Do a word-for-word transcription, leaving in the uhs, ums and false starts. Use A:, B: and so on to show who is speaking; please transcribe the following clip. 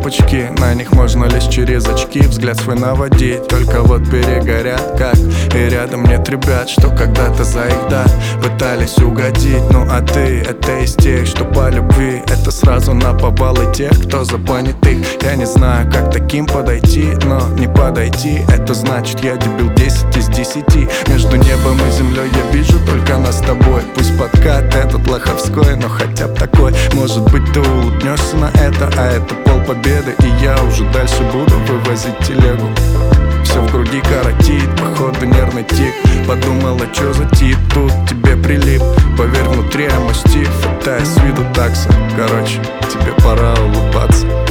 A: лампочки, на них можно лишь через очки взгляд свой наводить. Только вот перегорят как. И рядом нет ребят, что когда-то за их да пытались угодить. Ну а ты, это из тех, что по любви. Это сразу наповал и тех, кто за понятых. Я не знаю, как таким подойти, но не подойти это значит я дебил десять из десяти. Между небом и землей я вижу только нас с тобой. Пусть подкат этот лоховской, но хотя бы такой. Может быть ты улыбнешься на это, а это пол победы. И я уже дальше буду вывозить телегу. Все в груди коротит, походу нервный тик. Подумала, чё за тип тут тебе прилип. Поверь, внутри я мастиф, это с виду такса. Короче, тебе пора улыбаться.